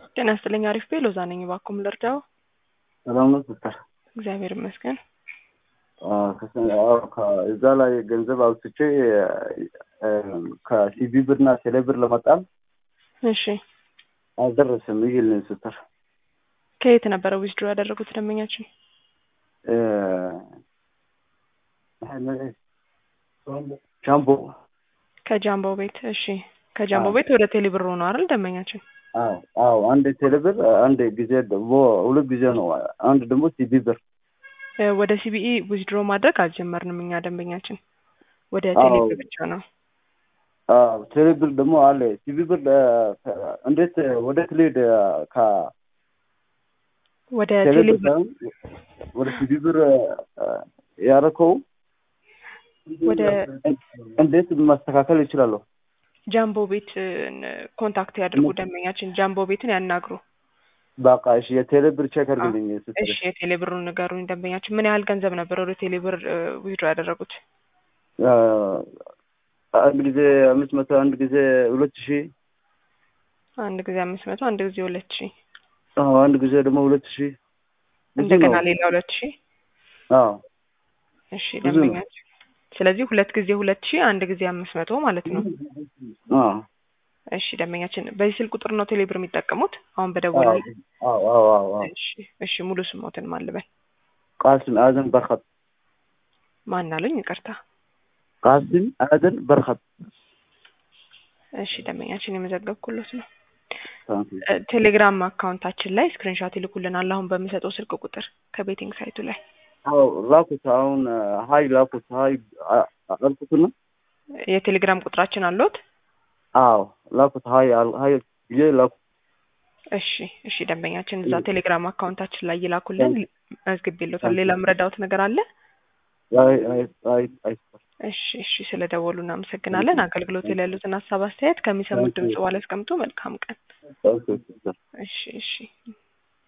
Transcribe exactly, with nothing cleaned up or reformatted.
ጤና ይስጥልኝ አሪፍ ቤ ሎዛ ነኝ ባኩም ልርዳው ሰላም ነው ሲስተር እግዚአብሔር ይመስገን አዎ ከዛ ላይ ገንዘብ አውጥቼ ከሲቢ ብርና ቴሌብር ለማጣም እሺ አልደረሰም ይልኝ ሲስተር ከየት ነበር ዊዝድሮ ያደረጉት ደንበኛችን እ ጃምቦ ከጃምቦ ቤት እሺ ከጃምቦ ቤት ወደ ቴሌብር ነው አይደል ደንበኛችን አዎ አዎ አንድ ቴሌብር አንድ ጊዜ ደግሞ ሁለት ጊዜ ነው አንድ ደግሞ ሲቢ ብር ወደ ሲቢኢ ዊዝድሮ ማድረግ አልጀመርንም እኛ ደንበኛችን ወደ ቴሌብር ብቻ ነው አዎ ቴሌብር ደግሞ አለ ሲቢ ብር እንዴት ወደ ትሌድ ከ ወደ ቴሌብር ወደ ሲቢ ብር ያረከው ወደ እንዴት ማስተካከል ይችላል ጃምቦ ቤት ኮንታክት ያድርጉ ደንበኛችን ጃምቦ ቤትን ያናግሩ በቃ እሺ የቴሌብር ቼክ አድርግልኝ እሺ የቴሌብሩን ንገሩኝ ደንበኛችን ምን ያህል ገንዘብ ነበር ወደ ቴሌብር ዊዝድሮ ያደረጉት አንድ ጊዜ አምስት መቶ አንድ ጊዜ ሁለት ሺህ አንድ ጊዜ አምስት መቶ አንድ ጊዜ ሁለት ሺህ አዎ አንድ ጊዜ ደግሞ ሁለት ሺህ እንደገና ሌላ ሁለት ሺህ አዎ እሺ ደንበኛችን ስለዚህ ሁለት ጊዜ ሁለት ሺህ አንድ ጊዜ አምስት መቶ ማለት ነው አዎ እሺ ደንበኛችን በዚህ ስልክ ቁጥር ነው ቴሌብር የሚጠቀሙት አሁን በደወሉልኝ አዎ አዎ አዎ እሺ እሺ ሙሉ ስሞትን ማልበል ቃስም አዘን በርኸት ማን አሉኝ ይቅርታ ቃስም አዘን በርኸት እሺ ደንበኛችን የመዘገብኩለት ነው ቴሌግራም አካውንታችን ላይ ስክሪንሾት ይልኩልናል አሁን በሚሰጠው ስልክ ቁጥር ከቤቲንግ ሳይቱ ላይ አዎ ላኩት አሁን ሃይ ላኩት ሃይ አልኩትና የቴሌግራም ቁጥራችን አለዎት አዎ ላኩት ሃይ ሃይ ይላኩ እሺ እሺ ደንበኛችን እዛ ቴሌግራም አካውንታችን ላይ ይላኩልን አስገቢልዎታል ሌላ ምረዳውት ነገር አለ አይ አይ አይ አይ እሺ እሺ ስለደወሉ እናመሰግናለን አገልግሎት ላይ ያሉትን ሐሳብ አስተያየት ከሚሰሙት ድምጽ በኋላ አስቀምጡ መልካም ቀን እሺ እሺ